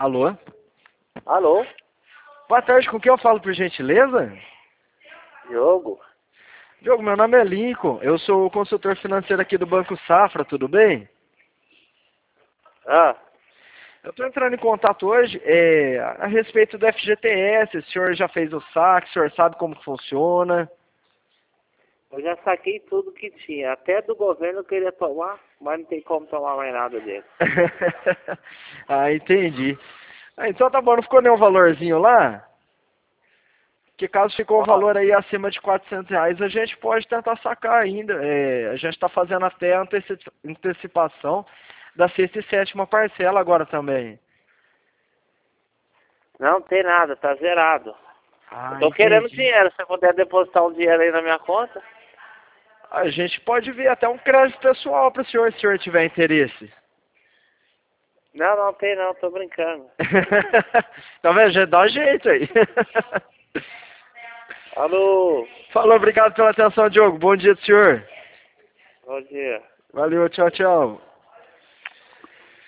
Alô? Alô? Boa tarde, com quem eu falo, por gentileza? Diogo? Diogo, meu nome é Lincoln, eu sou o consultor financeiro aqui do Banco Safra, tudo bem? Ah, Eu estou entrando em contato hoje a respeito do FGTS, o senhor já fez o saque, o senhor sabe como funciona? eu já saquei tudo que tinha. Até do governo eu queria tomar, mas não tem como tomar mais nada dele. Ah, entendi. Ah, então tá bom, não ficou nenhum valorzinho lá? Que caso ficou o Ó, valor aí acima de R$ 400, a gente pode tentar sacar ainda. A gente está fazendo até a antecipação da sexta e sétima parcela agora também. não tem nada, tá zerado. Eu Ah, tô querendo entendi. dinheiro, se você puder depositar um dinheiro aí na minha conta. A gente pode ver até um crédito pessoal para o senhor, se o senhor tiver interesse. Não, não tem não, tô brincando. Tá vendo? Já dá um jeito aí. Alô? Falou, obrigado pela atenção, Diogo. Bom dia do senhor. Bom dia. Valeu, tchau, tchau.